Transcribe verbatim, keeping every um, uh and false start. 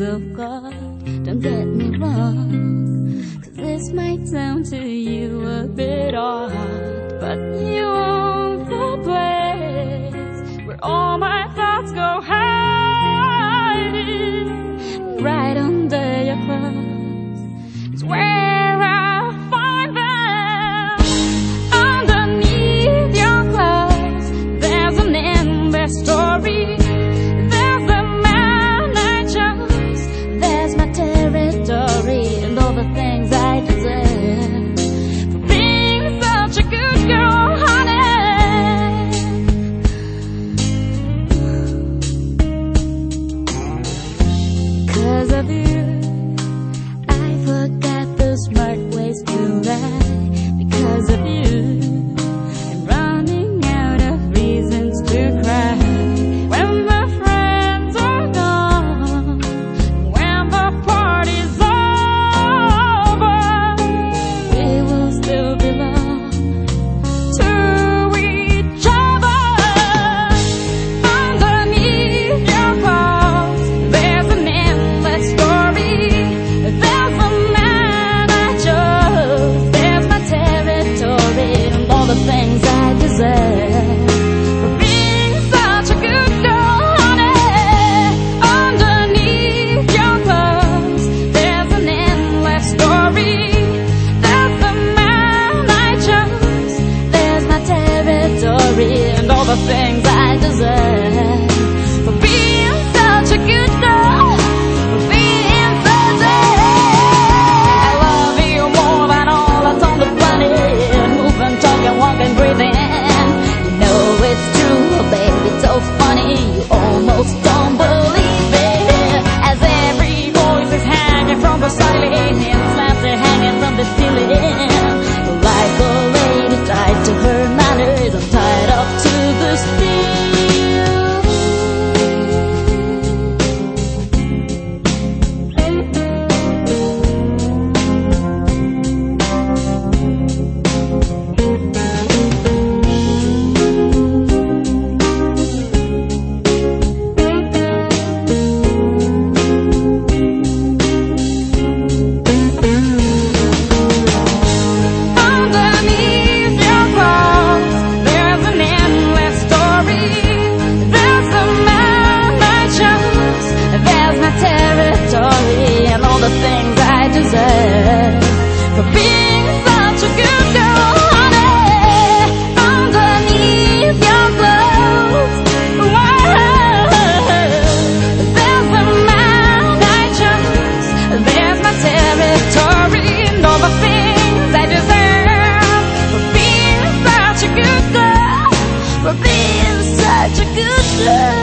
of God. Don't get me wrong, 'cause this might sound to you a bit odd, but you own the place where all my thoughts go hiding. Right under your clothes is where I find them. Underneath your clothes there's an endless story. There's the man I chose, there's my territory, and all the things I deserve for being such a good girl, honey. 'Cause of you I forgot the smart ways to lie. Because of you I'm running out of reasons to cry. When the friends are gone, when the party's over, we will still belong to each other. Underneath your clothes there's an endless story. There's a man I chose, there's my territory, and all the things I deserve for being such a good girl, honey. Underneath your clothes there's an endless story. There's the man I chose, there's my territory, and all the things I deserve for being such a good girl, for being such a... I love you more than all that's on the planet. Moving, talking, walking, breathing. You know it's true, baby, it's so funny. You almost don't believe it. As every voice is hanging from the ceiling, and slabs are hanging from the ceiling. Like a lady tied to her manners, I'm tied up to the steel. Underneath your clothes there's an endless story. There's the man I chose, there's my territory, and all the things I deserve for being such a good girl, honey. Underneath your clothes, whoa, there's the man I chose, there's my territory, and all the things I deserve for being such a good girl, for being such a good girl.